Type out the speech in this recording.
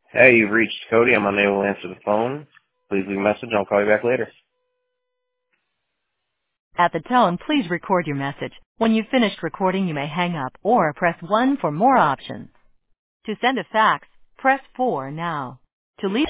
Hey, you've reached Cody. I'm unable to answer the phone. Please leave a message and I'll call you back later. At the tone, please record your message. When you've finished recording, you may hang up or press 1 for more options. To send a fax, press 4 now. To leave